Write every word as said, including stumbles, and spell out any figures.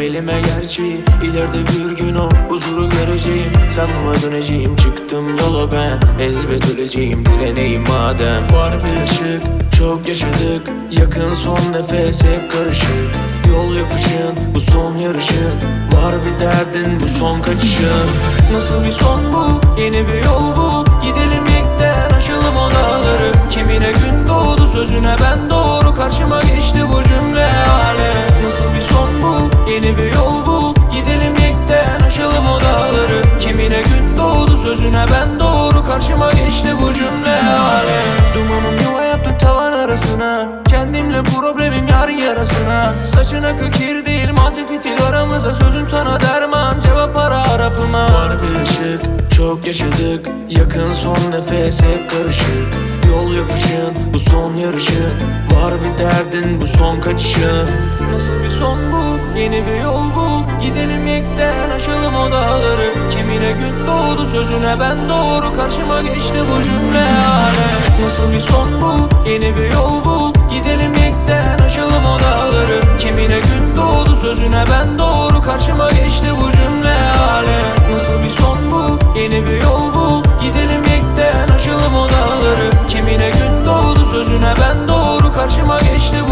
belime gerçeği. İleride bir gün o huzuru göreceğim. Sanma döneceğim, çıktım yola ben. Elbet öleceğim, direneyim madem. Var bir ışık, çok yaşadık. Yakın son nefes hep karışık. Yol yapışın, bu son yarışın. Var bir derdin, bu son kaçışın. Nasıl bir son bu, yeni bir yol bu. Gidelim yekten, aşalım o dağları. Kimine gün doğdu, sözüne ben doğru. Karşıma geçti bu cümle alem. Nasıl bir son bu, yeni bir yol bu. Gidelim yekten, aşalım o dağları. Kimine gün doğdu, sözüne ben doğru. Karşıma geçti bu cümle alem. Dumanım yuva yaptı tavan arasına. Kendimle problemim yarın yarasına. Saçın akı kir değil, mazi fitil aramıza. Sözüm sana derman, cevap ara arafıma. Var bir ışık, çok yaşadık. Yakın son nefes hep karışık. Yol yapışın, bu son yarışın. Var bir derdin, bu son kaçışın. Nasıl bir son bu, yeni bir yol bul. Gidelim yekten, aşalım o dağları. Kimine gün doğdu, sözüne ben doğru. Karşıma geçti bu cümle alem. Nasıl bir son bu, yeni bir yol bul. Gidelim yekten, aşalım o dağları. Kimine gün doğdu, sözüne ben doğru. Karşıma geçti bu cümle alem. Nasıl bir son bu, yeni bir yol bul. Gidelim yekten, aşalım o dağları. Kimine gün doğdu, sözüne ben doğru. Karşıma geçti bu